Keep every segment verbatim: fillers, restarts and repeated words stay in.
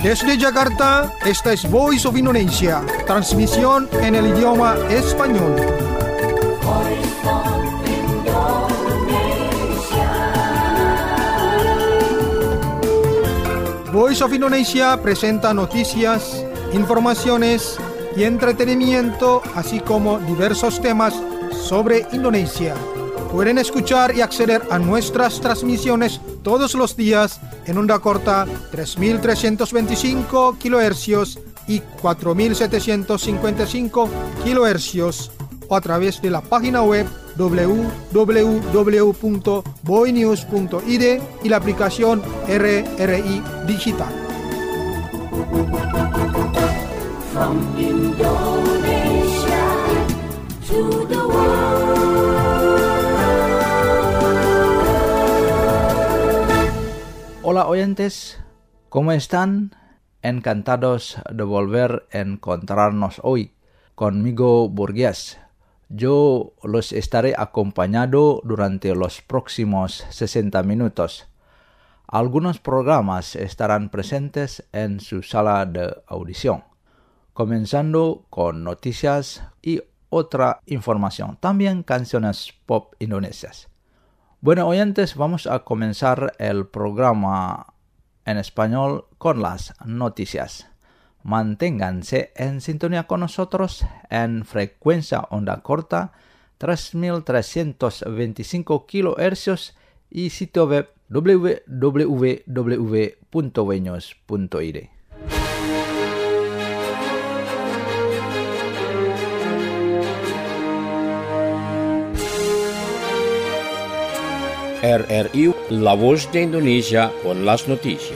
Desde Jakarta, esta es Voice of Indonesia, transmisión en el idioma español. Voice of Indonesia. Voice of Indonesia presenta noticias, informaciones y entretenimiento, así como diversos temas sobre Indonesia. Pueden escuchar y acceder a nuestras transmisiones todos los días en onda corta tres mil trescientos veinticinco kilohercios y cuatro mil setecientos cincuenta y cinco kilohercios o a través de la página web doble u doble u doble u punto boinews punto i d y la aplicación R R I Digital. From Indonesia to the world. Hola oyentes, ¿cómo están? Encantados de volver a encontrarnos hoy. Conmigo Burgués. Yo los estaré acompañando durante los próximos sesenta minutos. Algunos programas estarán presentes en su sala de audición, comenzando con noticias y otra información, también canciones pop indonesias. Bueno, oyentes, vamos a comenzar el programa en español con las noticias. Manténganse en sintonía con nosotros en frecuencia onda corta tres mil trescientos veinticinco kilohercios y sitio web doble u doble u doble u punto boinews punto i d. R R I, La Voz de Indonesia con las noticias.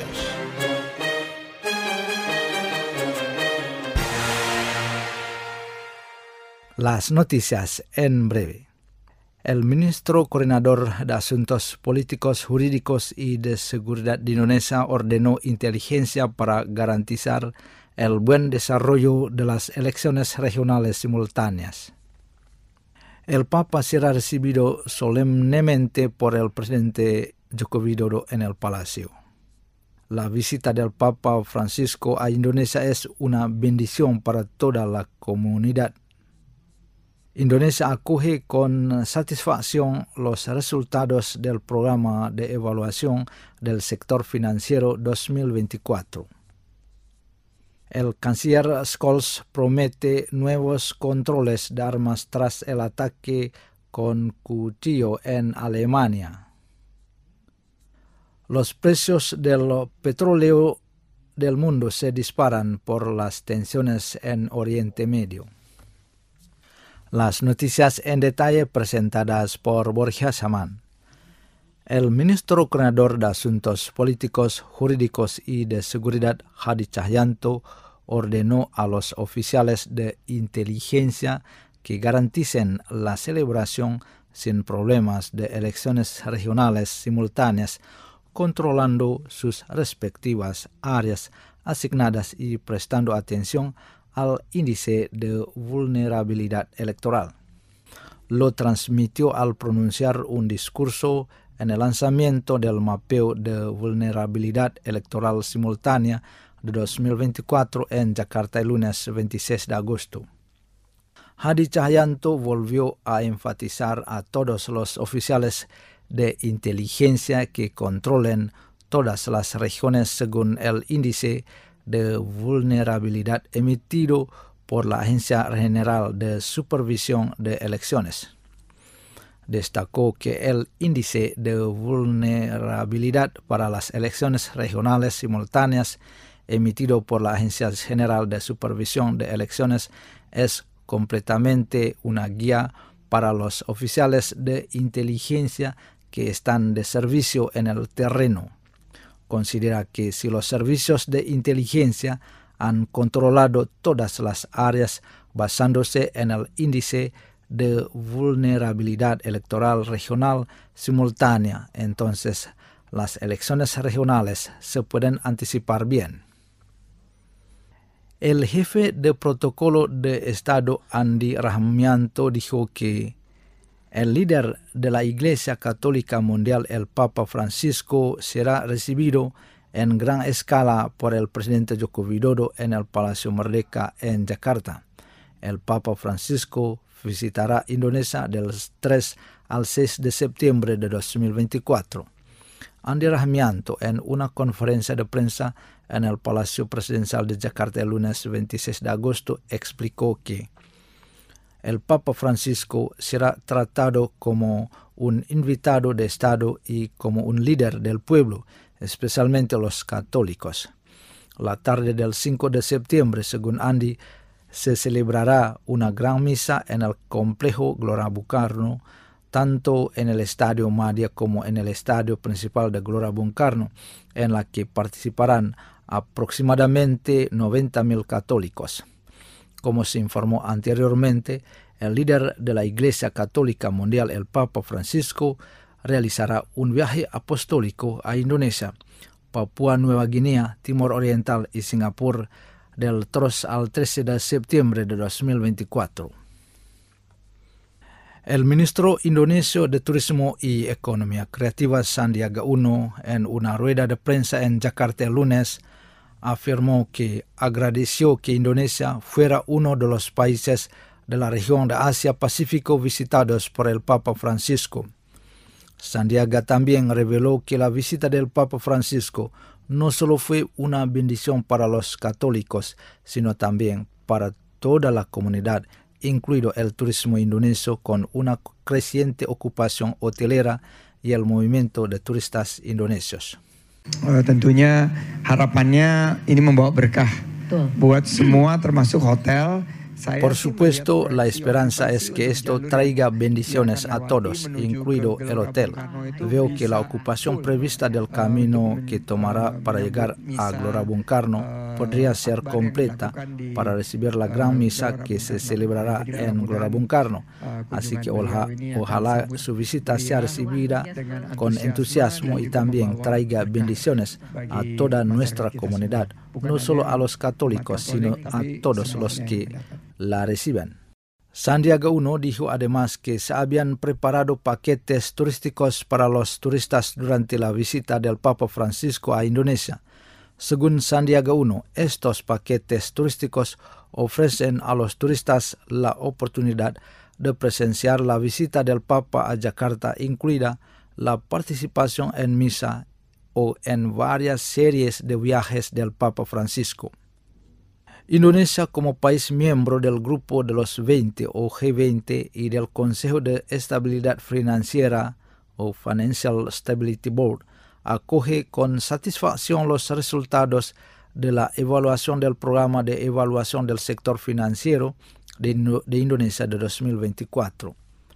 Las noticias en breve. El ministro coordinador de Asuntos Políticos, Jurídicos y de Seguridad de Indonesia ordenó inteligencia para garantizar el buen desarrollo de las elecciones regionales simultáneas. El Papa será recibido solemnemente por el presidente Joko Widodo en el Palacio. La visita del Papa Francisco a Indonesia es una bendición para toda la comunidad. Indonesia acoge con satisfacción los resultados del programa de evaluación del sector financiero dos mil veinticuatro. El canciller Scholz promete nuevos controles de armas tras el ataque con cuchillo en Alemania. Los precios del petróleo del mundo se disparan por las tensiones en Oriente Medio. Las noticias en detalle presentadas por Borja Saman. El ministro coordinador de Asuntos Políticos, Jurídicos y de Seguridad, Hadi Cahyanto, ordenó a los oficiales de inteligencia que garanticen la celebración sin problemas de elecciones regionales simultáneas, controlando sus respectivas áreas asignadas y prestando atención al índice de vulnerabilidad electoral. Lo transmitió al pronunciar un discurso en el lanzamiento del mapeo de vulnerabilidad electoral simultánea de dos mil veinticuatro en Jakarta el lunes veintiséis de agosto. Hadi Cahyanto volvió a enfatizar a todos los oficiales de inteligencia que controlen todas las regiones según el índice de vulnerabilidad emitido por la Agencia General de Supervisión de Elecciones. Destacó que el índice de vulnerabilidad para las elecciones regionales simultáneas emitido por la Agencia General de Supervisión de Elecciones es completamente una guía para los oficiales de inteligencia que están de servicio en el terreno. Considera que si los servicios de inteligencia han controlado todas las áreas basándose en el índice de vulnerabilidad electoral regional simultánea, entonces las elecciones regionales se pueden anticipar bien. El jefe de protocolo de Estado Andi Rahmianto dijo que el líder de la Iglesia Católica Mundial, el Papa Francisco, será recibido en gran escala por el presidente Joko Widodo en el Palacio Merdeka en Jakarta. El Papa Francisco visitará Indonesia del tres al seis de septiembre de dos mil veinticuatro. Andi Rahmianto, en una conferencia de prensa en el Palacio Presidencial de Jakarta el lunes veintiséis de agosto, explicó que el Papa Francisco será tratado como un invitado de Estado y como un líder del pueblo, especialmente los católicos. La tarde del cinco de septiembre, según Andi, se celebrará una gran misa en el complejo Gelora Bung Karno, tanto en el Estadio Madia como en el estadio principal de Gelora Bung Karno, en la que participarán aproximadamente noventa mil católicos. Como se informó anteriormente, el líder de la Iglesia Católica Mundial, el Papa Francisco, realizará un viaje apostólico a Indonesia, Papua Nueva Guinea, Timor Oriental y Singapur del tres al trece de septiembre de dos mil veinticuatro. El ministro indonesio de Turismo y Economía Creativa Sandiaga Uno, en una rueda de prensa en Jakarta el lunes, afirmó que agradeció que Indonesia fuera uno de los países de la región de Asia-Pacífico visitados por el Papa Francisco. Sandiaga también reveló que la visita del Papa Francisco no solo fue una bendición para los católicos, sino también para toda la comunidad, incluido el turismo indonesio, con una creciente ocupación hotelera y el movimiento de turistas indonesios. Uh, tentunya harapannya ini membawa berkah Betul. Buat semua termasuk hotel. Por supuesto, la esperanza es que esto traiga bendiciones a todos, incluido el hotel. Veo que la ocupación prevista del camino que tomará para llegar a Gelora Bung Karno podría ser completa para recibir la gran misa que se celebrará en Gelora Bung Karno. Así que ojalá, ojalá su visita sea recibida con entusiasmo y también traiga bendiciones a toda nuestra comunidad, no solo a los católicos, sino a todos los que la reciben. Sandiaga Uno dijo además que se habían preparado paquetes turísticos para los turistas durante la visita del Papa Francisco a Indonesia. Según Sandiaga Uno, estos paquetes turísticos ofrecen a los turistas la oportunidad de presenciar la visita del Papa a Jakarta, incluida la participación en misa o en varias series de viajes del Papa Francisco. Indonesia, como país miembro del Grupo de los veinte o G veinte y del Consejo de Estabilidad Financiera o Financial Stability Board, acoge con satisfacción los resultados de la evaluación del Programa de Evaluación del Sector Financiero de, Indo- de Indonesia de dos mil veinticuatro.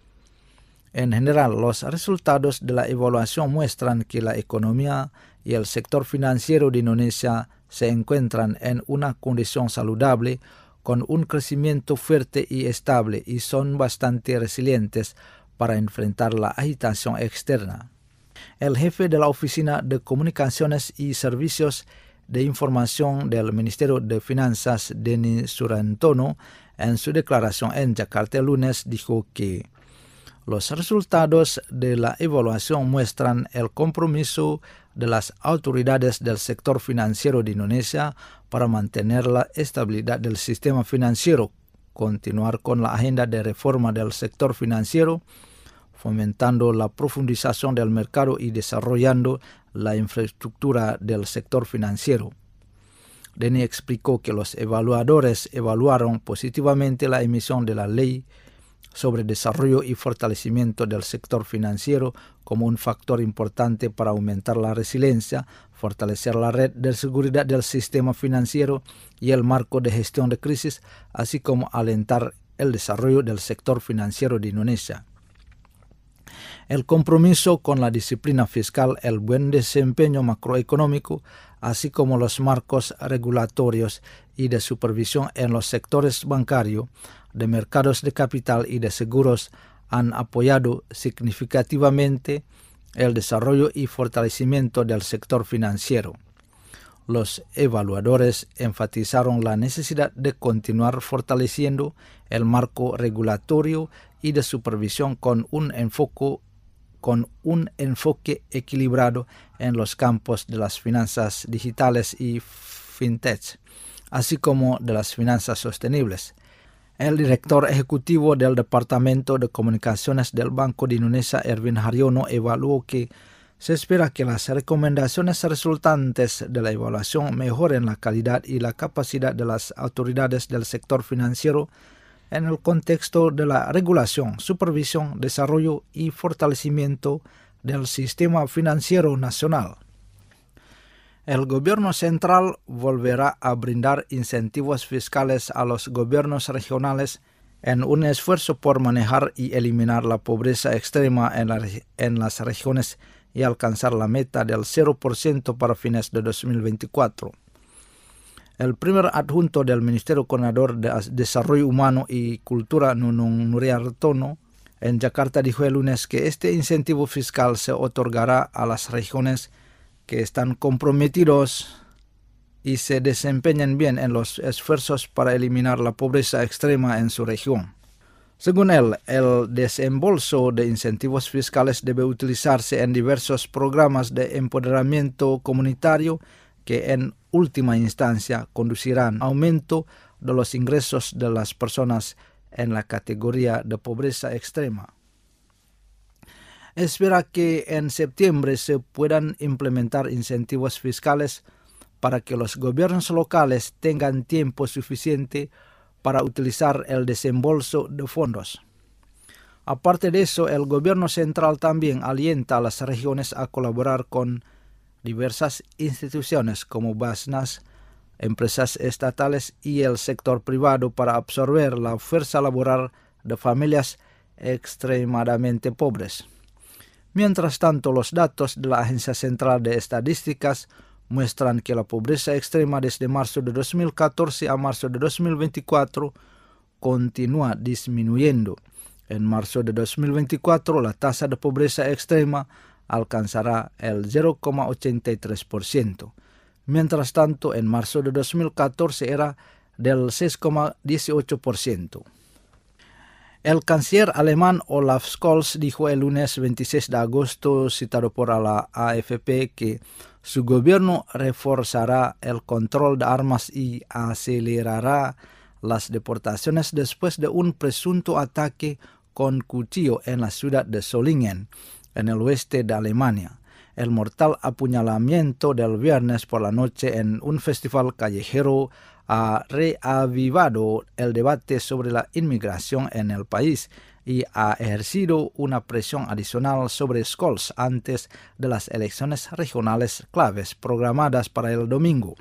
En general, los resultados de la evaluación muestran que la economía y el sector financiero de Indonesia se encuentran en una condición saludable, con un crecimiento fuerte y estable, y son bastante resilientes para enfrentar la agitación externa. El jefe de la Oficina de Comunicaciones y Servicios de Información del Ministerio de Finanzas, Denny Surantono, en su declaración en Jakarta el lunes, dijo que los resultados de la evaluación muestran el compromiso de las autoridades del sector financiero de Indonesia para mantener la estabilidad del sistema financiero, continuar con la agenda de reforma del sector financiero, fomentando la profundización del mercado y desarrollando la infraestructura del sector financiero. Denny explicó que los evaluadores evaluaron positivamente la emisión de la ley sobre desarrollo y fortalecimiento del sector financiero como un factor importante para aumentar la resiliencia, fortalecer la red de seguridad del sistema financiero y el marco de gestión de crisis, así como alentar el desarrollo del sector financiero de Indonesia. El compromiso con la disciplina fiscal, el buen desempeño macroeconómico, así como los marcos regulatorios y de supervisión en los sectores bancario, de mercados de capital y de seguros han apoyado significativamente el desarrollo y fortalecimiento del sector financiero. Los evaluadores enfatizaron la necesidad de continuar fortaleciendo el marco regulatorio y de supervisión con un enfoque con un enfoque equilibrado en los campos de las finanzas digitales y fintech, así como de las finanzas sostenibles. El director ejecutivo del Departamento de Comunicaciones del Banco de Indonesia, Erwin Haryono, evaluó que se espera que las recomendaciones resultantes de la evaluación mejoren la calidad y la capacidad de las autoridades del sector financiero en el contexto de la regulación, supervisión, desarrollo y fortalecimiento del sistema financiero nacional. El gobierno central volverá a brindar incentivos fiscales a los gobiernos regionales en un esfuerzo por manejar y eliminar la pobreza extrema en, la, en las regiones y alcanzar la meta del cero por ciento para fines de dos mil veinticuatro. El primer adjunto del Ministerio Coordinador de Desarrollo Humano y Cultura, Nunung Nuriartono, en Jakarta dijo el lunes que este incentivo fiscal se otorgará a las regiones que están comprometidos y se desempeñan bien en los esfuerzos para eliminar la pobreza extrema en su región. Según él, el desembolso de incentivos fiscales debe utilizarse en diversos programas de empoderamiento comunitario que en última instancia conducirán a aumento de los ingresos de las personas en la categoría de pobreza extrema. Espera que en septiembre se puedan implementar incentivos fiscales para que los gobiernos locales tengan tiempo suficiente para utilizar el desembolso de fondos. Aparte de eso, el gobierno central también alienta a las regiones a colaborar con diversas instituciones como Basnas, empresas estatales y el sector privado para absorber la fuerza laboral de familias extremadamente pobres. Mientras tanto, los datos de la Agencia Central de Estadísticas muestran que la pobreza extrema desde marzo de dos mil catorce a marzo de dos mil veinticuatro continúa disminuyendo. En marzo de dos mil veinticuatro, la tasa de pobreza extrema alcanzará el cero coma ochenta y tres por ciento. Mientras tanto, en marzo de dos mil catorce era del seis coma dieciocho por ciento. El canciller alemán Olaf Scholz dijo el lunes veintiséis de agosto, citado por la A F P, que su gobierno reforzará el control de armas y acelerará las deportaciones después de un presunto ataque con cuchillo en la ciudad de Solingen, en el oeste de Alemania. El mortal apuñalamiento del viernes por la noche en un festival callejero ha reavivado el debate sobre la inmigración en el país y ha ejercido una presión adicional sobre Scholz antes de las elecciones regionales claves programadas para el domingo.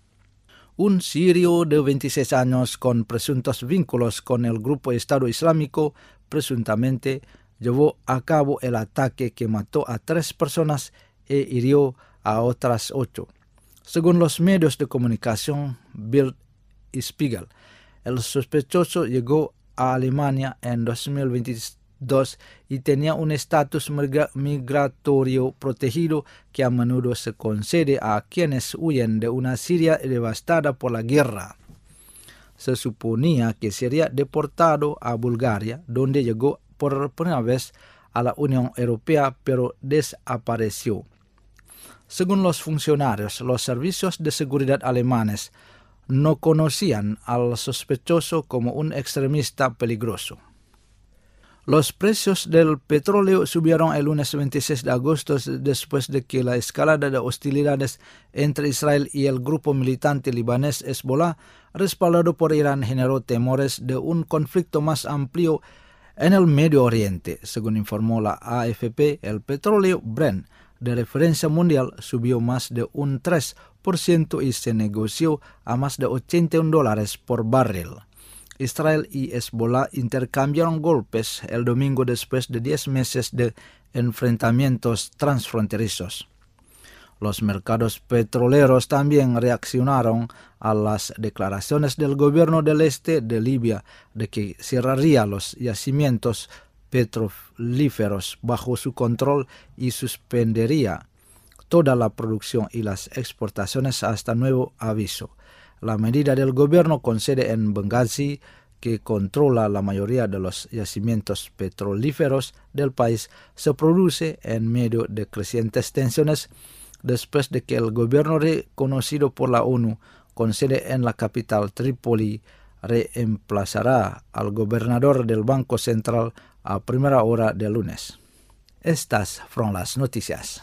Un sirio de veintiséis años con presuntos vínculos con el grupo Estado Islámico presuntamente llevó a cabo el ataque que mató a tres personas e hirió a otras ocho. Según los medios de comunicación Bild y Spiegel, el sospechoso llegó a Alemania en dos mil veintidós y tenía un estatus migra- migratorio protegido que a menudo se concede a quienes huyen de una Siria devastada por la guerra. Se suponía que sería deportado a Bulgaria, donde llegó por primera vez a la Unión Europea, pero desapareció. Según los funcionarios, los servicios de seguridad alemanes no conocían al sospechoso como un extremista peligroso. Los precios del petróleo subieron el lunes veintiséis de agosto después de que la escalada de hostilidades entre Israel y el grupo militante libanés Hezbollah, respaldado por Irán, generó temores de un conflicto más amplio en el Medio Oriente. Según informó la A F P, el petróleo Brent de referencia mundial subió más de un tres por ciento y se negoció a más de ochenta y un dólares por barril. Israel y Hezbollah intercambiaron golpes el domingo después de diez meses de enfrentamientos transfronterizos. Los mercados petroleros también reaccionaron a las declaraciones del gobierno del este de Libia de que cerraría los yacimientos petrolíferos bajo su control y suspendería toda la producción y las exportaciones hasta nuevo aviso. La medida del gobierno con sede en Benghazi, que controla la mayoría de los yacimientos petrolíferos del país, se produce en medio de crecientes tensiones después de que el gobierno reconocido por la ONU con sede en la capital Trípoli reemplazará al gobernador del Banco Central a primera hora del lunes. Estas fueron las noticias.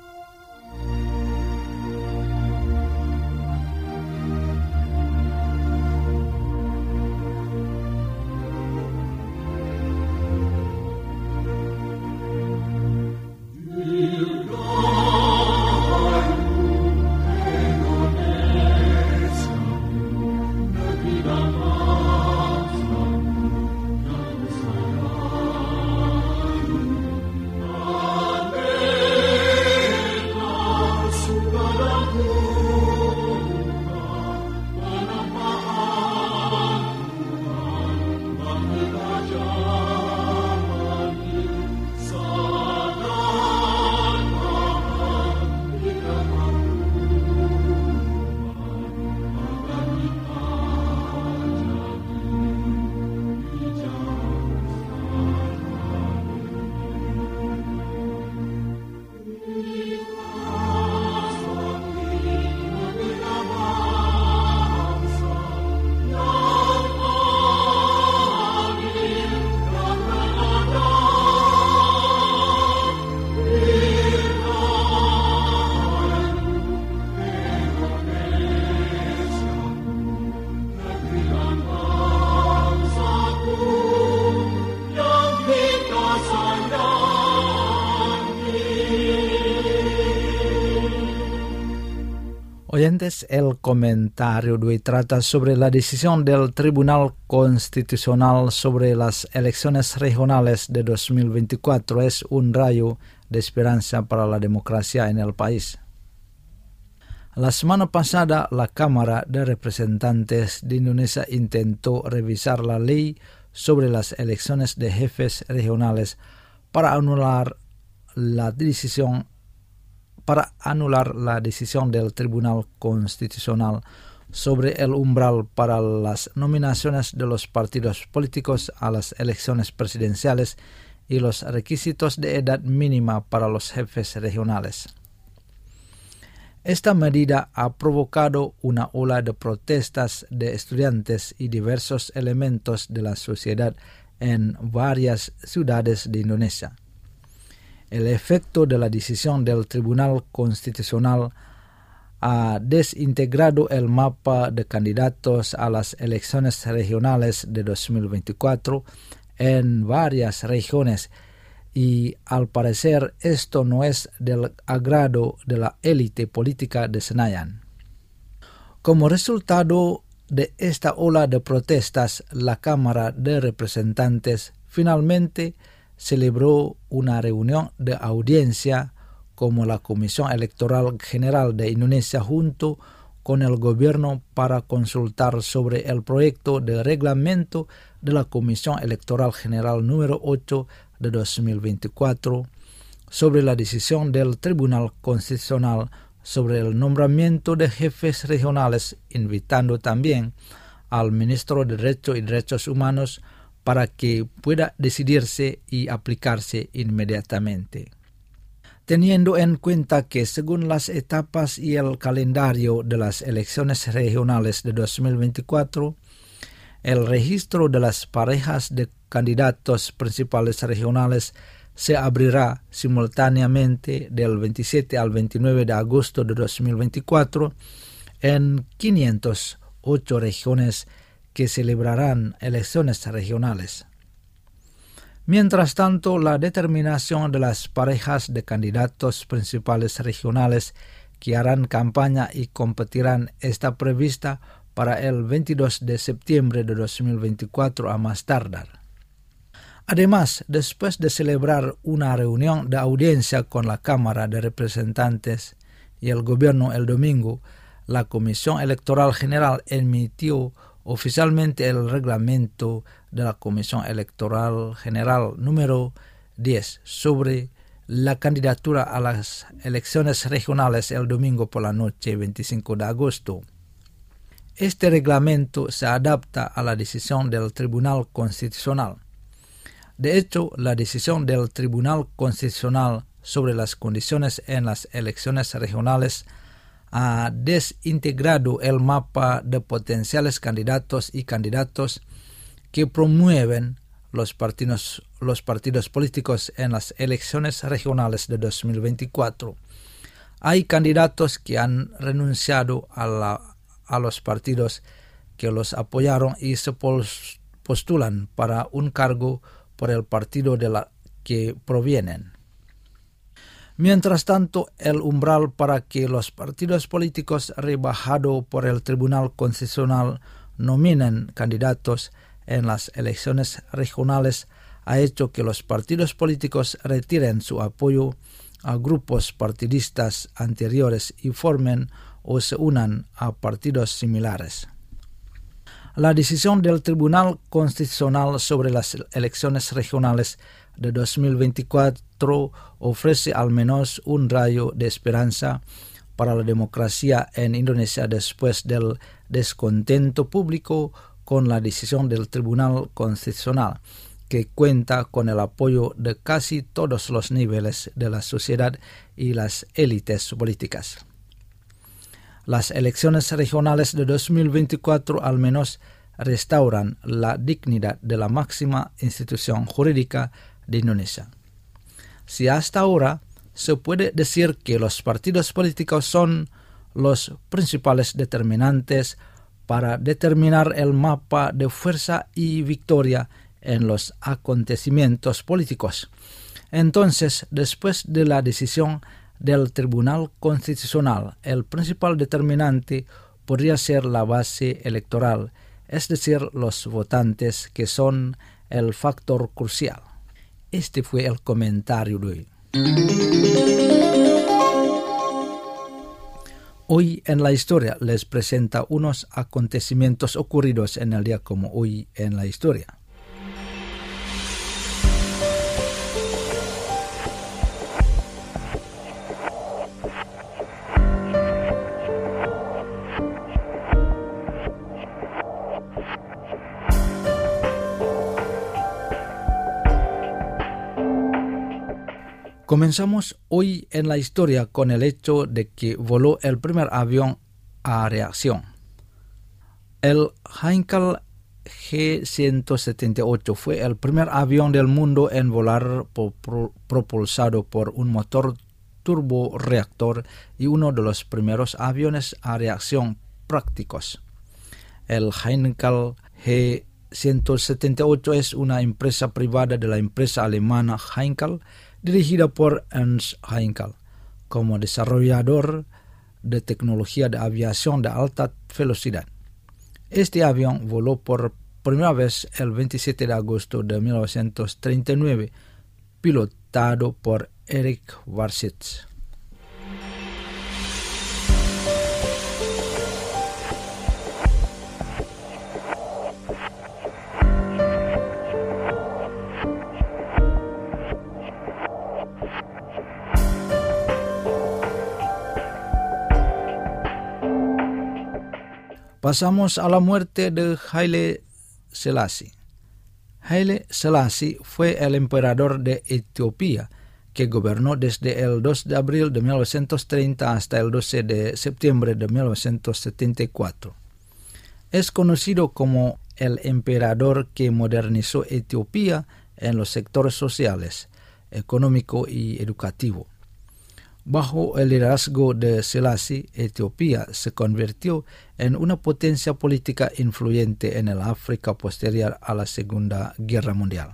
Oyentes, el comentario de hoy trata sobre la decisión del Tribunal Constitucional sobre las elecciones regionales de dos mil veinticuatro. Es un rayo de esperanza para la democracia en el país. La semana pasada, la Cámara de Representantes de Indonesia intentó revisar la ley sobre las elecciones de jefes regionales para anular la decisión para anular la decisión del Tribunal Constitucional sobre el umbral para las nominaciones de los partidos políticos a las elecciones presidenciales y los requisitos de edad mínima para los jefes regionales. Esta medida ha provocado una ola de protestas de estudiantes y diversos elementos de la sociedad en varias ciudades de Indonesia. El efecto de la decisión del Tribunal Constitucional ha desintegrado el mapa de candidatos a las elecciones regionales de dos mil veinticuatro en varias regiones y, al parecer, esto no es del agrado de la élite política de Senayan. Como resultado de esta ola de protestas, la Cámara de Representantes finalmente celebró una reunión de audiencia como la Comisión Electoral General de Indonesia junto con el gobierno para consultar sobre el proyecto de reglamento de la Comisión Electoral General número ocho de dos mil veinticuatro sobre la decisión del Tribunal Constitucional sobre el nombramiento de jefes regionales, invitando también al Ministro de Derecho y Derechos Humanos para que pueda decidirse y aplicarse inmediatamente. Teniendo en cuenta que según las etapas y el calendario de las elecciones regionales de dos mil veinticuatro, el registro de las parejas de candidatos principales regionales se abrirá simultáneamente del veintisiete al veintinueve de agosto de dos mil veinticuatro en quinientas ocho regiones que celebrarán elecciones regionales. Mientras tanto, la determinación de las parejas de candidatos principales regionales que harán campaña y competirán está prevista para el veintidós de septiembre de dos mil veinticuatro a más tardar. Además, después de celebrar una reunión de audiencia con la Cámara de Representantes y el gobierno el domingo, la Comisión Electoral General emitió oficialmente el reglamento de la Comisión Electoral General número diez sobre la candidatura a las elecciones regionales el domingo por la noche veinticinco de agosto. Este reglamento se adapta a la decisión del Tribunal Constitucional. De hecho, la decisión del Tribunal Constitucional sobre las condiciones en las elecciones regionales ha desintegrado el mapa de potenciales candidatos y candidatos que promueven los partidos, los partidos políticos en las elecciones regionales de dos mil veinticuatro. Hay candidatos que han renunciado a, la, a los partidos que los apoyaron y se postulan para un cargo por el partido de la que provienen. Mientras tanto, el umbral para que los partidos políticos rebajado por el Tribunal Constitucional nominen candidatos en las elecciones regionales ha hecho que los partidos políticos retiren su apoyo a grupos partidistas anteriores y formen o se unan a partidos similares. La decisión del Tribunal Constitucional sobre las elecciones regionales de dos mil veinticuatro ofrece al menos un rayo de esperanza para la democracia en Indonesia después del descontento público con la decisión del Tribunal Constitucional, que cuenta con el apoyo de casi todos los niveles de la sociedad y las élites políticas. Las elecciones regionales de dos mil veinticuatro al menos restauran la dignidad de la máxima institución jurídica de Indonesia. Si hasta ahora se puede decir que los partidos políticos son los principales determinantes para determinar el mapa de fuerza y victoria en los acontecimientos políticos, entonces, después de la decisión del Tribunal Constitucional, el principal determinante podría ser la base electoral, es decir, los votantes, que son el factor crucial. Este fue el comentario de hoy. Hoy en la historia les presenta unos acontecimientos ocurridos en el día como hoy en la historia. Comenzamos hoy en la historia con el hecho de que voló el primer avión a reacción. El Heinkel G ciento setenta y ocho fue el primer avión del mundo en volar por, por, propulsado por un motor turborreactor y uno de los primeros aviones a reacción prácticos. El Heinkel G ciento setenta y ocho es una empresa privada de la empresa alemana Heinkel, dirigida por Ernst Heinkel, como desarrollador de tecnología de aviación de alta velocidad. Este avión voló por primera vez el veintisiete de agosto de mil novecientos treinta y nueve, pilotado por Erich Warsitz. Pasamos a la muerte de Haile Selassie. Haile Selassie fue el emperador de Etiopía, que gobernó desde el dos de abril de mil novecientos treinta hasta el doce de septiembre de mil novecientos setenta y cuatro. Es conocido como el emperador que modernizó Etiopía en los sectores sociales, económico y educativo. Bajo el liderazgo de Selassie, Etiopía se convirtió en una potencia política influyente en el África posterior a la Segunda Guerra Mundial.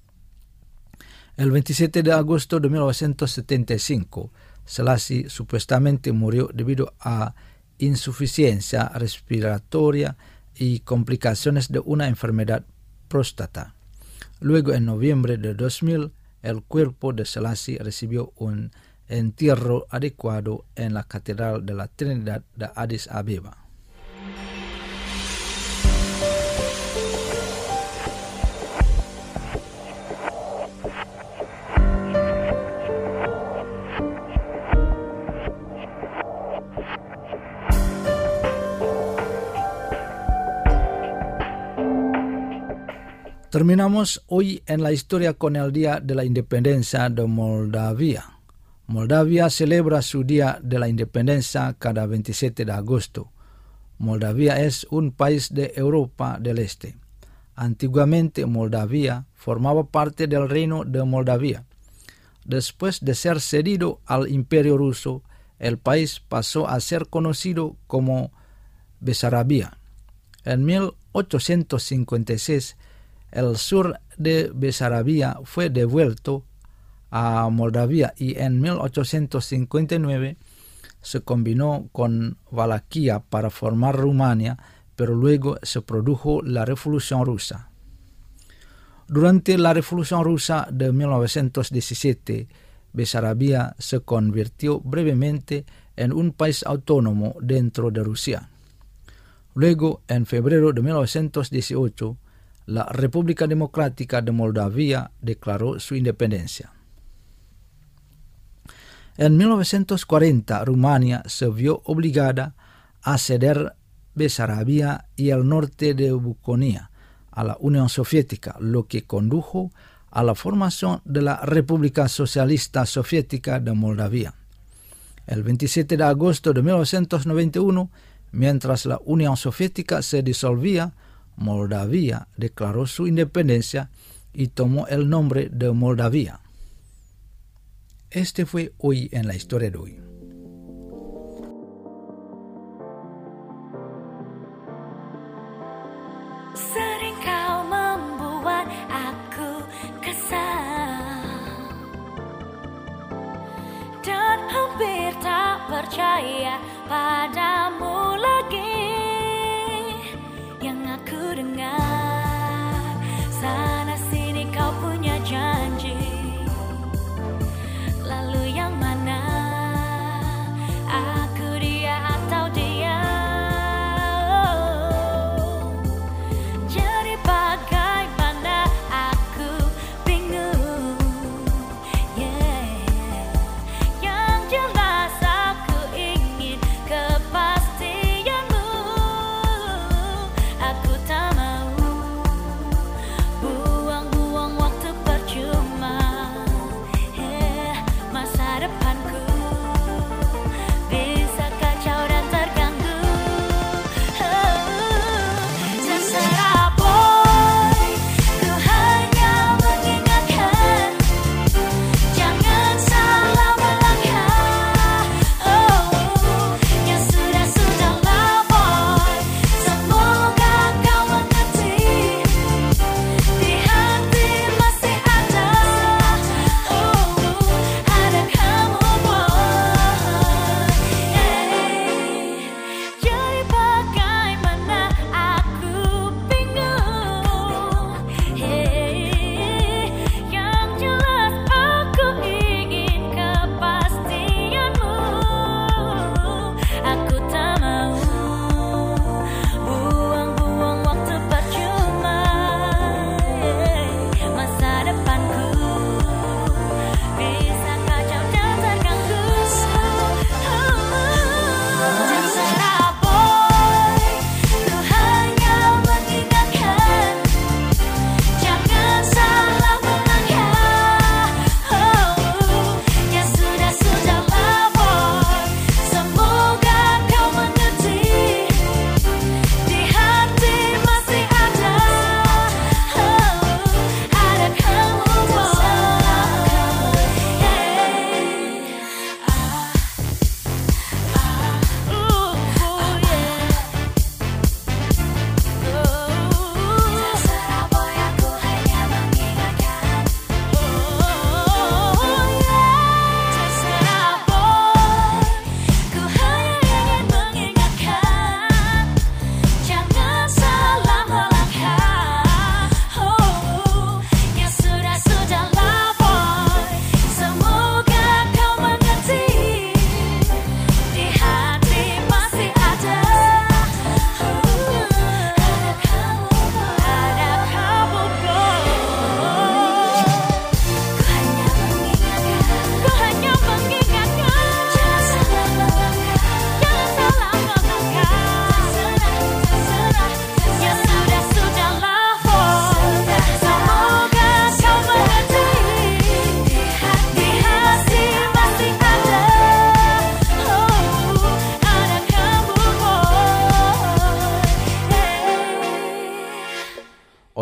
El veintisiete de agosto de mil novecientos setenta y cinco, Selassie supuestamente murió debido a insuficiencia respiratoria y complicaciones de una enfermedad próstata. Luego, en noviembre de dos mil, el cuerpo de Selassie recibió un entierro adecuado en la Catedral de la Trinidad de Addis Abeba. Terminamos hoy en la historia con el Día de la Independencia de Moldavia. Moldavia celebra su Día de la Independencia cada veintisiete de agosto. Moldavia es un país de Europa del Este. Antiguamente Moldavia formaba parte del Reino de Moldavia. Después de ser cedido al Imperio Ruso, el país pasó a ser conocido como Besarabia. En mil ochocientos cincuenta y seis, el sur de Besarabia fue devuelto a Moldavia y en mil ochocientos cincuenta y nueve se combinó con Valaquia para formar Rumania, pero luego se produjo la Revolución Rusa. Durante la Revolución Rusa de mil novecientos diecisiete, Besarabia se convirtió brevemente en un país autónomo dentro de Rusia. Luego, en febrero de mil novecientos dieciocho, la República Democrática de Moldavia declaró su independencia. En mil novecientos cuarenta, Rumania se vio obligada a ceder Besarabia y el norte de Buconia a la Unión Soviética, lo que condujo a la formación de la República Socialista Soviética de Moldavia. El veintisiete de agosto de mil novecientos noventa y uno, mientras la Unión Soviética se disolvía, Moldavia declaró su independencia y tomó el nombre de Moldavia. Este fue Hoy en la Historia de hoy. Sering kau membuat aku kesal dan hampir tak percaya padamu lagi. Yang aku dengar sana sini kau punya janji, lalu yang mana? Aku dia atau dia? Jadi bagaimana? Aku bingung. Yeah. Yang jelas aku ingin kepastian.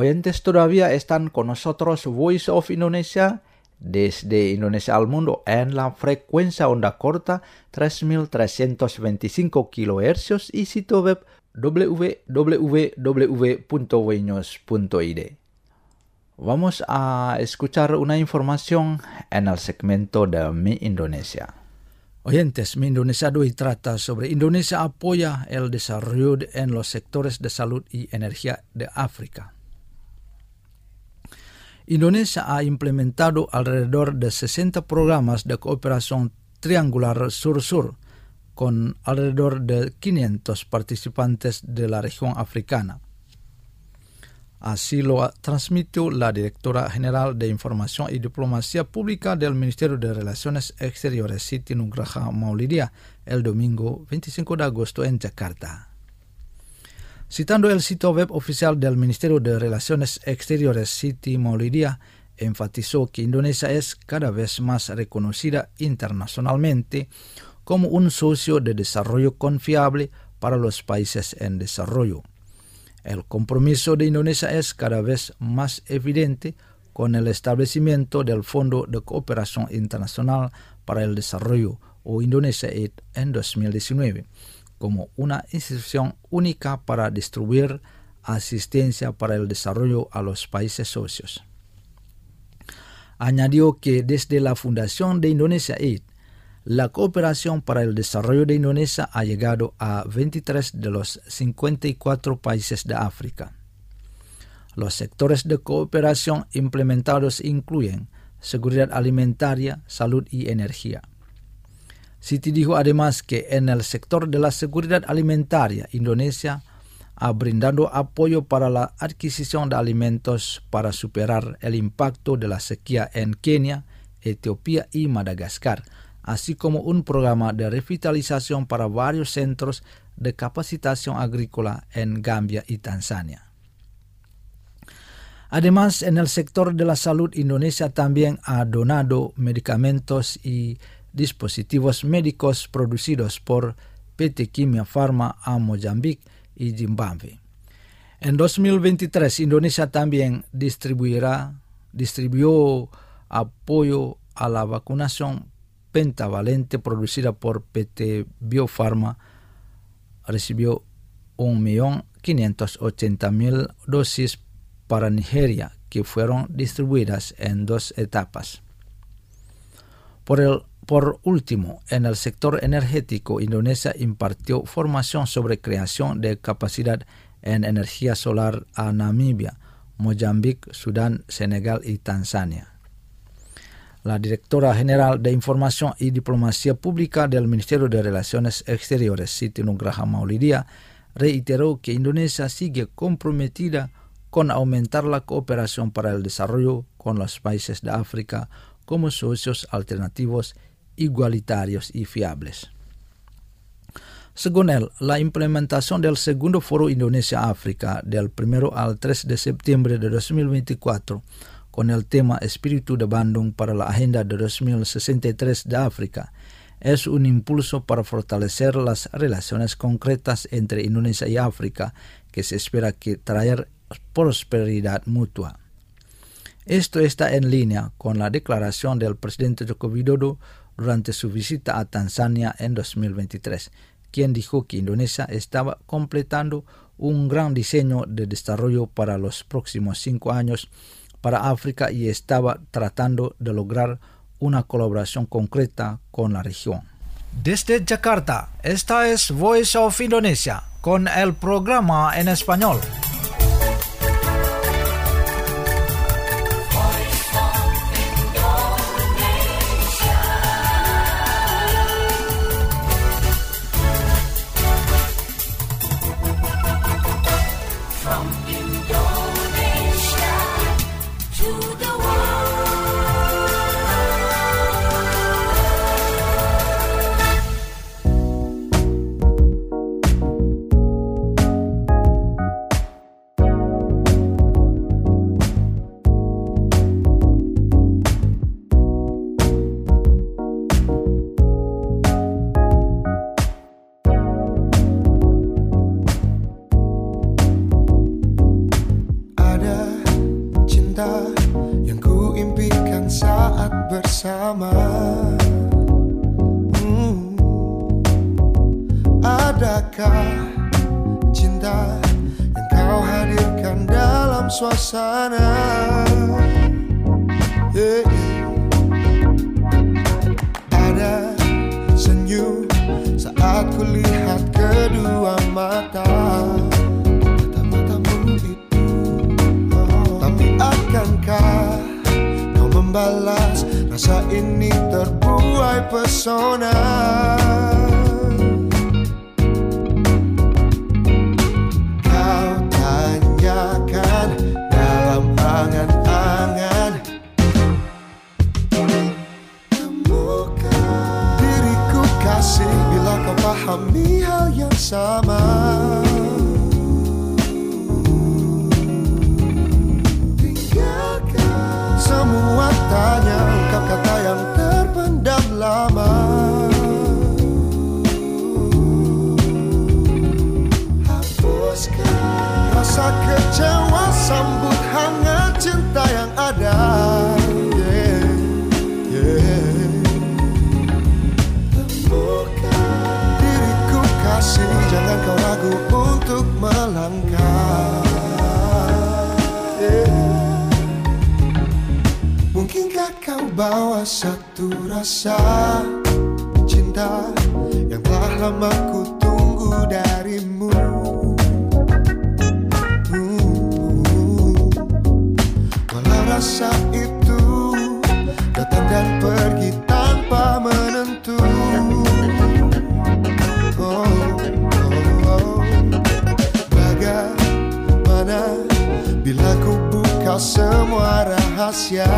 oyentes todavía están con nosotros Voice of Indonesia desde Indonesia al mundo en la frecuencia onda corta tres mil trescientos veinticinco kilohercios y sitio web w w w punto wenews punto i d. Vamos a escuchar una información en el segmento de Mi Indonesia. Oyentes, Mi Indonesia hoy trata sobre Indonesia apoya el desarrollo en los sectores de salud y energía de África. Indonesia ha implementado alrededor de sesenta programas de cooperación triangular sur-sur, con alrededor de quinientos participantes de la región africana. Así lo transmitió la directora general de Información y Diplomacia Pública del Ministerio de Relaciones Exteriores, Siti Nugraha Maulidia, el domingo veinticinco de agosto en Jakarta. Citando el sitio web oficial del Ministerio de Relaciones Exteriores, Siti Maulidia enfatizó que Indonesia es cada vez más reconocida internacionalmente como un socio de desarrollo confiable para los países en desarrollo. El compromiso de Indonesia es cada vez más evidente con el establecimiento del Fondo de Cooperación Internacional para el Desarrollo, o Indonesia Aid, en dos mil diecinueve, como una institución única para distribuir asistencia para el desarrollo a los países socios. Añadió que desde la fundación de Indonesia Aid, la cooperación para el desarrollo de Indonesia ha llegado a veintitrés de los cincuenta y cuatro países de África. Los sectores de cooperación implementados incluyen seguridad alimentaria, salud y energía. Siti dijo además que en el sector de la seguridad alimentaria, Indonesia ha brindado apoyo para la adquisición de alimentos para superar el impacto de la sequía en Kenia, Etiopía y Madagascar, así como un programa de revitalización para varios centros de capacitación agrícola en Gambia y Tanzania. Además, en el sector de la salud, Indonesia también ha donado medicamentos y dispositivos médicos producidos por P T Kimia Pharma a Mozambique y Zimbabue. En dos mil veintitrés, Indonesia también distribuirá, distribuyó apoyo a la vacunación pentavalente producida por P T Biopharma. Recibió un millón quinientos ochenta mil dosis para Nigeria, que fueron distribuidas en dos etapas. Por, el, por último, en el sector energético, Indonesia impartió formación sobre creación de capacidad en energía solar a Namibia, Mozambique, Sudán, Senegal y Tanzania. La directora general de Información y Diplomacia Pública del Ministerio de Relaciones Exteriores, Siti Nugraha Maulidia, reiteró que Indonesia sigue comprometida con aumentar la cooperación para el desarrollo con los países de África como socios alternativos, igualitarios y fiables. Según él, la implementación del segundo Foro Indonesia-África del primero al tres de septiembre de dos mil veinticuatro con el tema Espíritu de Bandung para la Agenda de dos mil sesenta y tres de África es un impulso para fortalecer las relaciones concretas entre Indonesia y África que se espera que traer prosperidad mutua. Esto está en línea con la declaración del presidente Joko Widodo durante su visita a Tanzania en dos mil veintitrés, quien dijo que Indonesia estaba completando un gran diseño de desarrollo para los próximos cinco años para África y estaba tratando de lograr una colaboración concreta con la región. Desde Jakarta, esta es Voice of Indonesia con el programa en español. sama. hmm. Adakah cinta yang kau hadirkan dalam suasana? yeah, yeah. Ada senyum saat kulihat kedua mata, mata-matamu itu. oh. Tapi akankah kau membalas rasa ini terbuai pesona? Kau tanyakan dalam angan-angan, temukan diriku kasih bila kau pahami hal yang sama. Tinggalkan semua tanya, ungkap kata yang terpendam lama. Hapuskan rasa kecewa, sambut hangat cinta yang ada. yeah, yeah. Temukan diriku kasih, jangan kau ragu untuk melangkah. yeah. Mungkinkah kau bawa satu rasa cinta yang telah lama ku tunggu darimu? Walau rasa itu datang dan pergi tanpa menentu. oh, oh, oh. Bagaimana bila ku buka semua rahasia?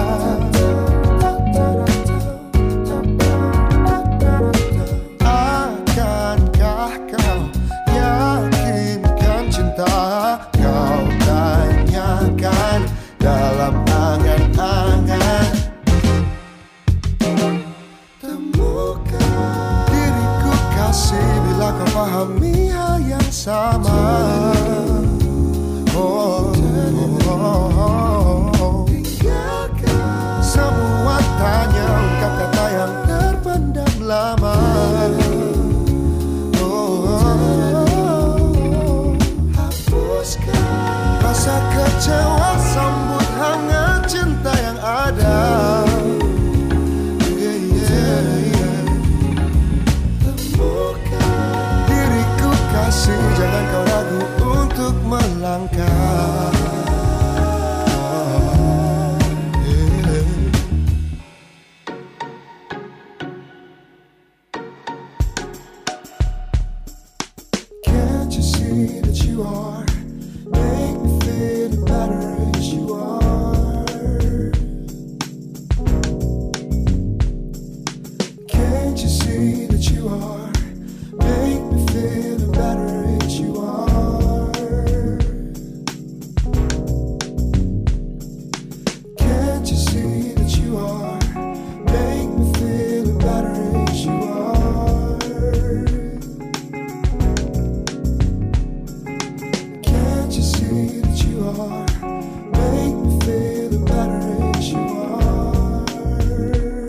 Akankah kau yakinkan cinta? Kau tanyakan dalam angan-angan, temukan diriku kasih bila kau pahami hal yang sama. oh, oh, oh, oh. Tinggalkan semua tanya, ungkap kata yang terpendam lama. oh, oh, oh. Hapuskan rasa kecewa, sambut hangat cinta yang ada. yeah, yeah, yeah. Temukan diriku kasih, jangan kau ragu untuk melangkah. yeah. Can't you see that you are, make me feel better as you are? Can't you see that you are, make me feel better as you are? Can't you see that you are, make me feel better as you are? Can't you see that you are, make me feel better as you are?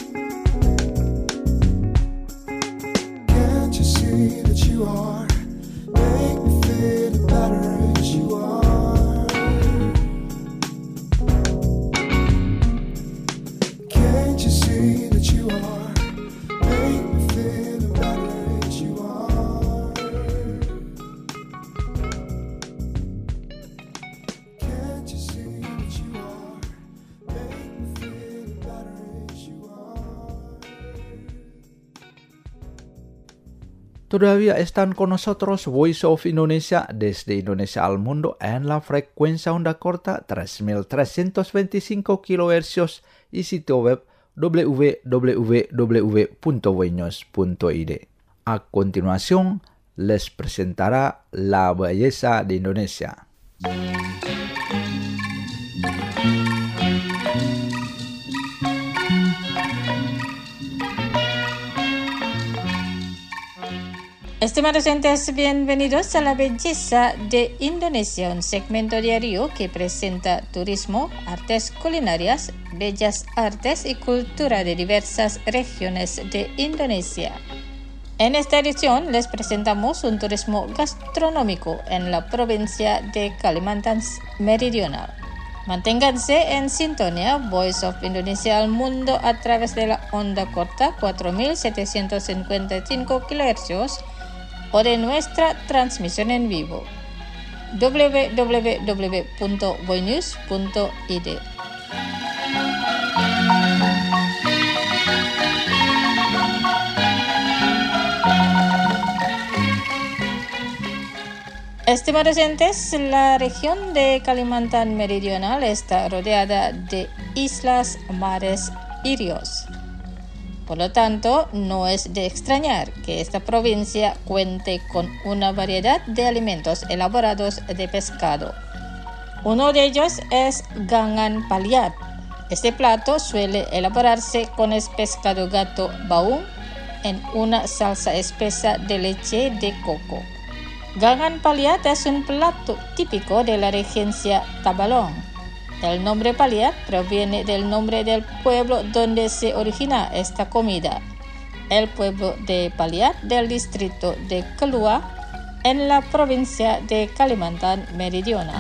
Can't you see that you are, make me feel better as you are? Can't you see that you are, make me feel better as you are? Can't you see that you are, make me feel better as you are? Todavía están con nosotros Voice of Indonesia desde Indonesia al mundo en la frecuencia onda corta tres mil trescientos veinticinco kilohercios y sitio web w w w punto voinews punto i d. A continuación, les presentará la belleza de Indonesia. Estimados oyentes, bienvenidos a La Belleza de Indonesia, un segmento diario que presenta turismo, artes culinarias, bellas artes y cultura de diversas regiones de Indonesia. En esta edición les presentamos un turismo gastronómico en la provincia de Kalimantan Meridional. Manténganse en sintonía Voice of Indonesia al mundo a través de la onda corta cuatro mil setecientos cincuenta y cinco kilohercios o de nuestra transmisión en vivo doble u doble u doble u punto voinews punto i d. Estimados oyentes, la región de Kalimantan Meridional está rodeada de islas, mares y ríos. Por lo tanto, no es de extrañar que esta provincia cuente con una variedad de alimentos elaborados de pescado. Uno de ellos es gangan paliat. Este plato suele elaborarse con el pescado gato baung en una salsa espesa de leche de coco. Gangan paliat es un plato típico de la regencia Tabalong. El nombre paliat proviene del nombre del pueblo donde se origina esta comida, el pueblo de Paliat del distrito de Kelua, en la provincia de Kalimantan Meridional.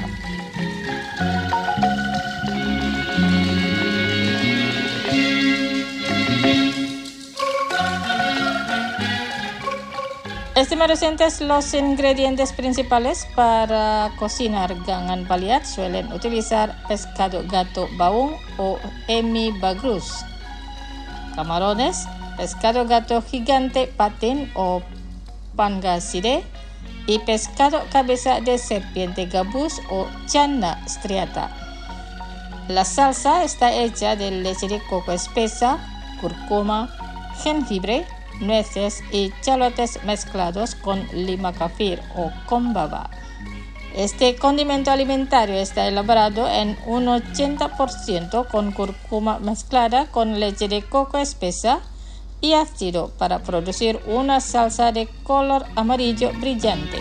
Estimados oyentes, los ingredientes principales para cocinar gangan paliat suelen utilizar pescado gato baung o emi bagus, camarones, pescado gato gigante patin o pangaside y pescado cabeza de serpiente gabus o channa striata. La salsa está hecha de leche de coco espesa, cúrcuma, jengibre, nueces y chalotes mezclados con lima kafir o combaba. Este condimento alimentario está elaborado en un ochenta por ciento con cúrcuma mezclada con leche de coco espesa y ácido para producir una salsa de color amarillo brillante.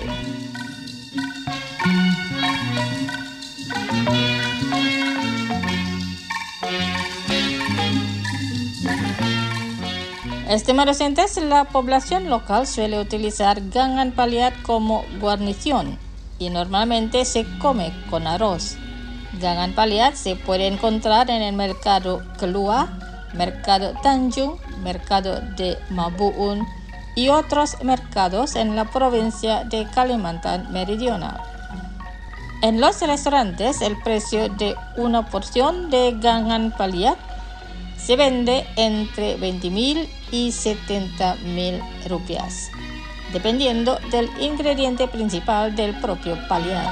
Estimados oyentes, la población local suele utilizar gangan paliat como guarnición y normalmente se come con arroz. Gangan paliat se puede encontrar en el mercado Kelua, mercado Tanjung, mercado de Mabuun y otros mercados en la provincia de Kalimantan Meridional. En los restaurantes, el precio de una porción de gangan paliat se vende entre veinte mil y setenta mil rupias, dependiendo del ingrediente principal del propio paliat.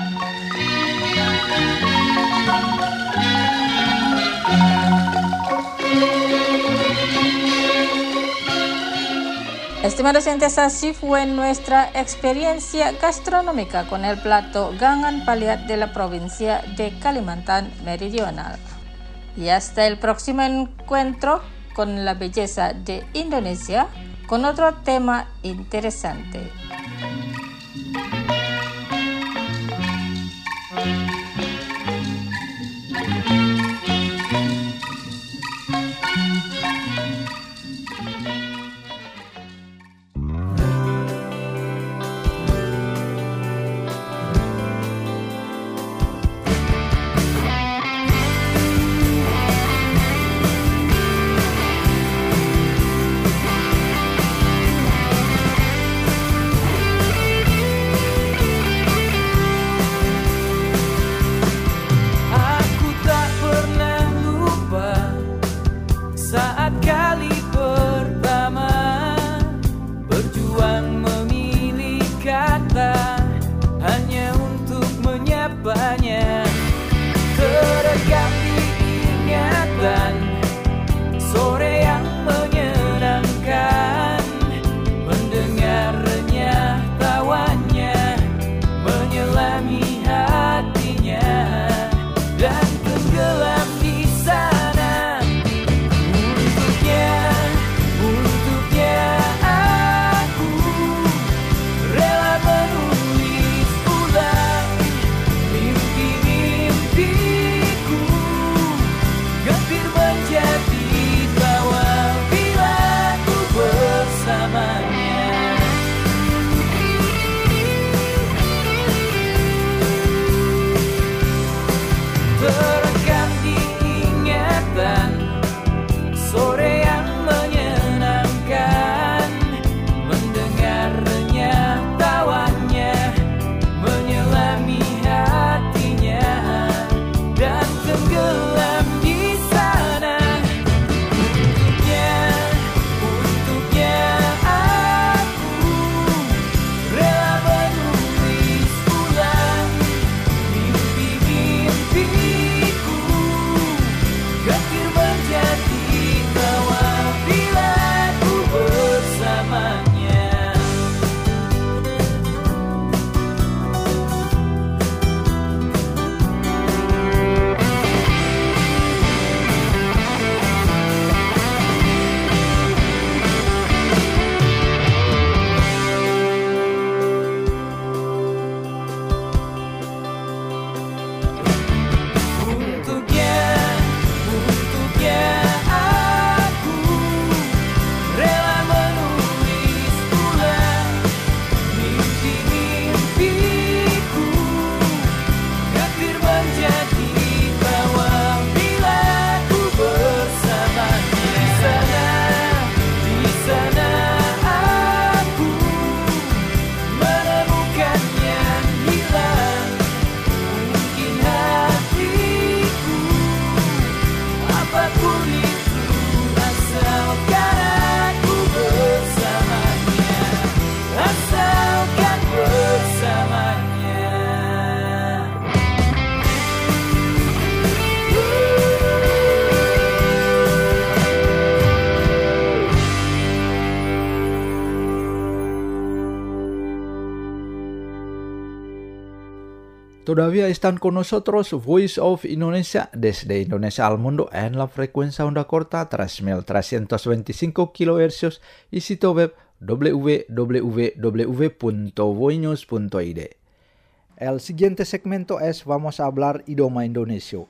Estimados oyentes, así fue nuestra experiencia gastronómica con el plato gangan paliat de la provincia de Kalimantan Meridional. Y hasta el próximo encuentro con la belleza de Indonesia con otro tema interesante. Dan tenggelam di sana untuk Todavía están con nosotros Voice of Indonesia desde Indonesia al mundo en la frecuencia onda corta tres mil trescientos veinticinco kilohercios y sitio web w w w punto voinews punto i d. El siguiente segmento es Vamos a hablar idioma Indonesia.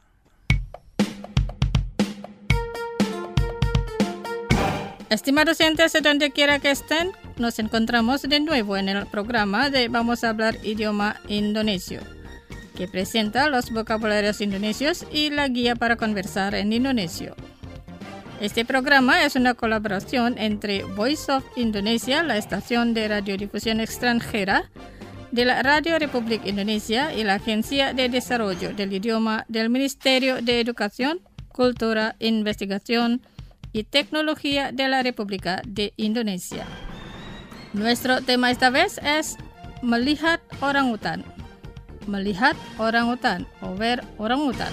Estimados oyentes, donde quiera que estén, nos encontramos de nuevo en el programa de Vamos a hablar idioma indonesio, que presenta los vocabularios indonesios y la guía para conversar en indonesio. Este programa es una colaboración entre Voice of Indonesia, la estación de radiodifusión extranjera de la Radio Republik Indonesia, y la Agencia de Desarrollo del Idioma del Ministerio de Educación, Cultura, Investigación y Tecnología de la República de Indonesia. Nuestro tema esta vez es melihat orangutan. Melihat orangutan o ver orangutan.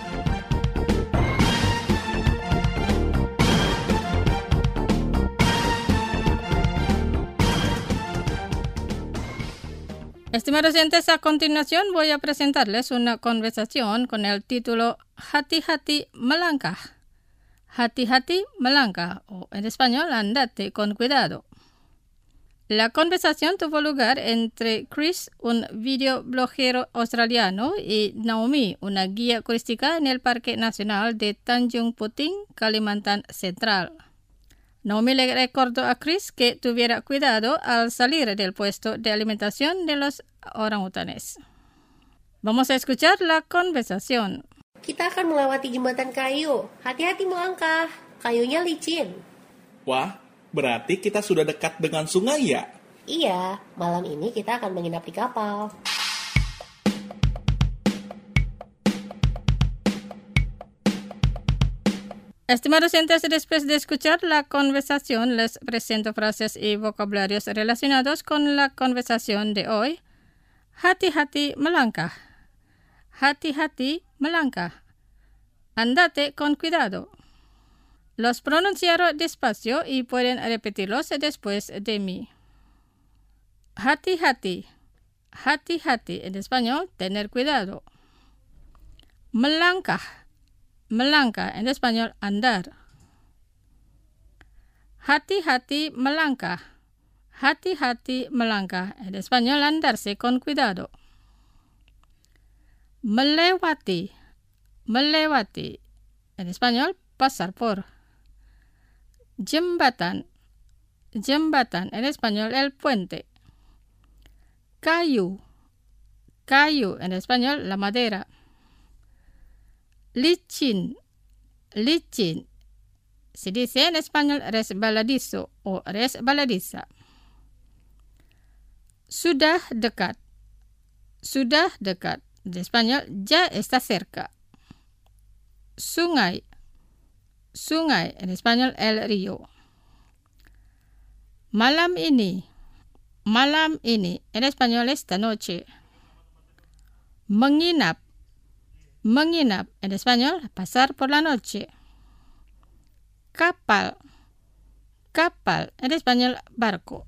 Estimados oyentes, a continuación voy a presentarles una conversación con el título Hati-hati melangkah. Hati-hati melangkah, o en español, andate con cuidado. La conversación tuvo lugar entre Chris, un videoblogero australiano, y Naomi, una guía turística en el Parque Nacional de Tanjung Puting, Kalimantan Central. Naomi le recordó a Chris que tuviera cuidado al salir del puesto de alimentación de los orangutanes. Vamos a escuchar la conversación. Kita akan melewati jembatan kayu. Hati-hati melangkah, kayunya licin. Wah, berarti kita sudah dekat dengan sungai ya? Iya, malam ini kita akan menginap di kapal. Estimados oyentes, después de escuchar la conversación, les presento frases y vocabularios relacionados con la conversación de hoy. Hati-hati melangkah. Hati-hati melangkah. Andate con cuidado. Los pronunciaré despacio y pueden repetirlos después de mí. Hati-hati. Hati-hati, en español, tener cuidado. Melangkah. Melangkah, en español, andar. Hati-hati melangkah. Hati-hati melangkah, en español, andarse con cuidado. Melewati. Melewati, en español, pasar por. Jembatan. Jembatan, en español, el puente. Kayu. Kayu, en español, la madera. Licin. Licin. Se dice en español resbaladizo o resbaladiza. Sudah dekat. Sudah dekat. En español, ya está cerca. Sungai. Sungai. En español, el río. Malam ini. Malam ini. En español, esta noche. Menginap. Menginap, en español, pasar por la noche. Kapal. Kapal, en español, barco.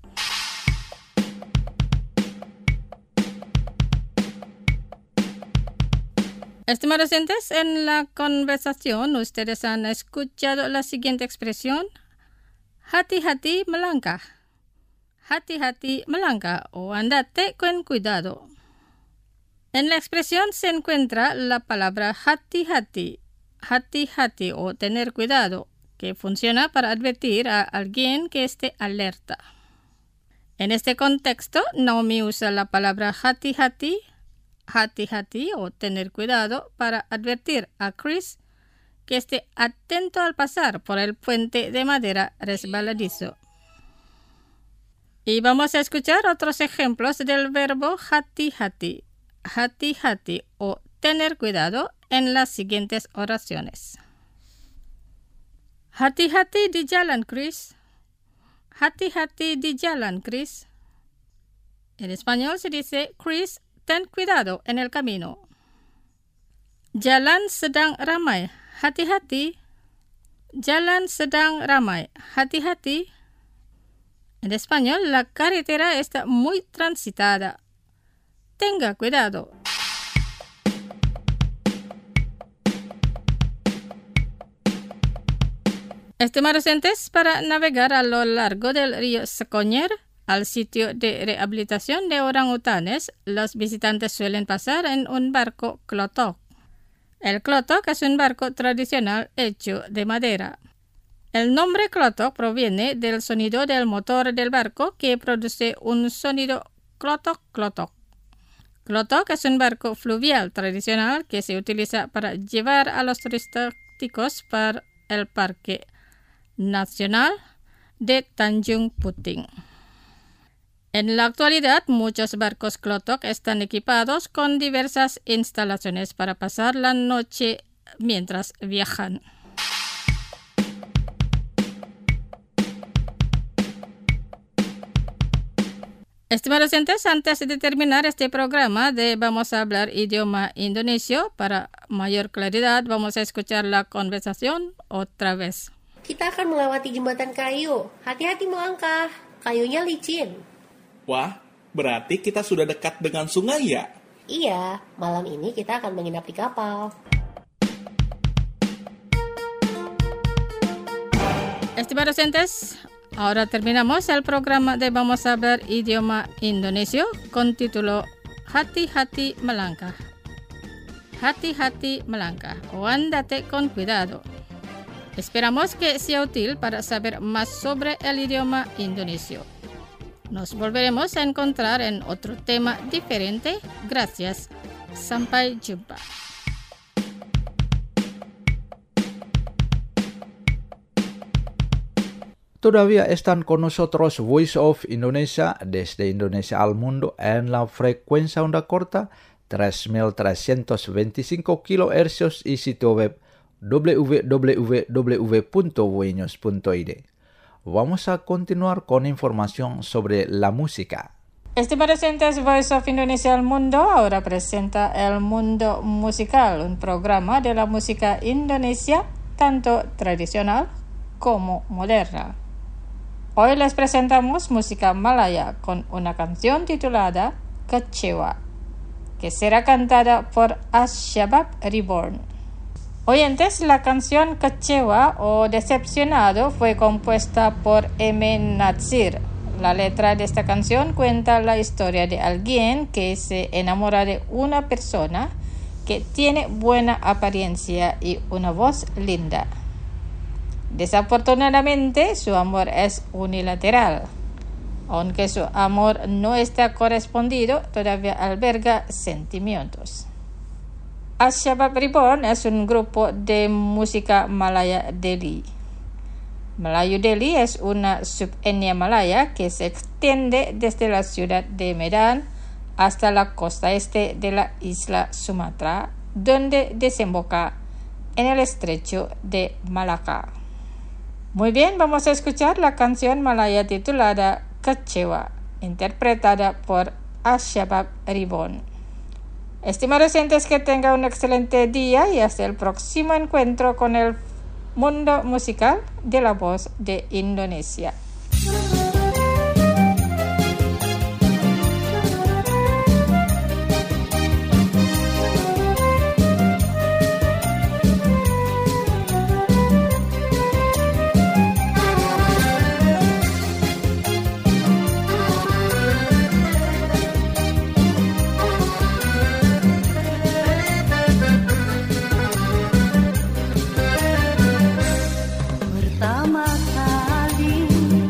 Estimados oyentes, en la conversación ustedes han escuchado la siguiente expresión. Hati-hati melangkah. Hati-hati melangkah o andate con cuidado. En la expresión se encuentra la palabra hati-hati, hati-hati o tener cuidado, que funciona para advertir a alguien que esté alerta. En este contexto, Naomi usa la palabra hati-hati, hati-hati o tener cuidado para advertir a Chris que esté atento al pasar por el puente de madera resbaladizo. Y vamos a escuchar otros ejemplos del verbo hati-hati. Hati-hati o tener cuidado en las siguientes oraciones. Hati-hati di jalan, Chris. Hati-hati di jalan, Chris. En español se dice, Chris, ten cuidado en el camino. Jalan sedang ramai. Hati-hati. Jalan sedang ramai. Hati-hati. En español, la carretera está muy transitada. Tenga cuidado. Estimados oyentes, para navegar a lo largo del río Secoñer al sitio de rehabilitación de orangutanes, los visitantes suelen pasar en un barco klotok. El klotok es un barco tradicional hecho de madera. El nombre klotok proviene del sonido del motor del barco que produce un sonido klotok klotok. Klotok es un barco fluvial tradicional que se utiliza para llevar a los turistas para el Parque Nacional de Tanjung Puting. En la actualidad, muchos barcos klotok están equipados con diversas instalaciones para pasar la noche mientras viajan. Estimados oyentes, antes de terminar este programa de Vamos a hablar idioma indonesio, para mayor claridad vamos a escuchar la conversación otra vez. Kita akan melewati jembatan kayu. Hati-hati melangkah, kayunya licin. Wah, berarti kita sudah dekat dengan sungai ya? Iya, malam ini kita akan menginap di kapal. Estimados oyentes, ahora terminamos el programa de Vamos a hablar idioma indonesio con título Hati-hati melangkah. Hati-hati melangkah o andate con cuidado. Esperamos que sea útil para saber más sobre el idioma indonesio. Nos volveremos a encontrar en otro tema diferente. Gracias. Sampai jumpa. Todavía están con nosotros Voice of Indonesia desde Indonesia al mundo en la frecuencia onda corta tres mil trescientos veinticinco kilohercios y sitio web w w w punto voinews punto i d. Vamos a continuar con información sobre la música. Estimados oyentes, Voice of Indonesia al mundo ahora presenta El Mundo Musical, un programa de la música Indonesia, tanto tradicional como moderna. Hoy les presentamos música malaya con una canción titulada Kecewa, que será cantada por Ash-Shabab Reborn. Oyentes, la canción Kecewa o Decepcionado fue compuesta por M. Natsir. La letra de esta canción cuenta la historia de alguien que se enamora de una persona que tiene buena apariencia y una voz linda. Desafortunadamente, su amor es unilateral. Aunque su amor no está correspondido, todavía alberga sentimientos. Ash-Shabab Reborn es un grupo de música malaya Delhi. Melayu Delhi es una subetnia malaya que se extiende desde la ciudad de Medan hasta la costa este de la isla Sumatra, donde desemboca en el estrecho de Malaka. Muy bien, vamos a escuchar la canción malaya titulada Kecewa, interpretada por Ash-Shabab Reborn. Estimados oyentes, que tengan un excelente día y hasta el próximo encuentro con el mundo musical de la voz de Indonesia. Pertama kali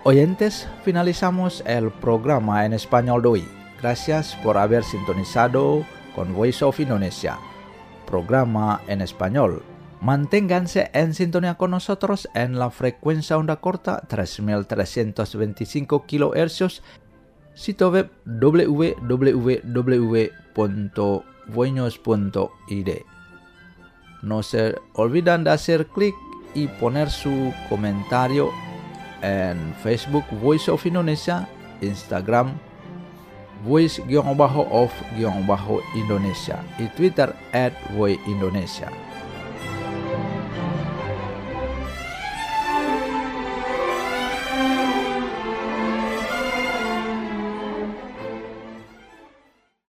oyentes, finalizamos el programa en español de hoy. Gracias por haber sintonizado con Voice of Indonesia, programa en español. Manténganse en sintonía con nosotros en la frecuencia onda corta tres mil trescientos veinticinco kilohercios, sitio web w w w punto voinews punto i d. No se olviden de hacer clic y poner su comentario en Facebook Voice of Indonesia, Instagram Voice-of-Indonesia y Twitter at Voice Indonesia.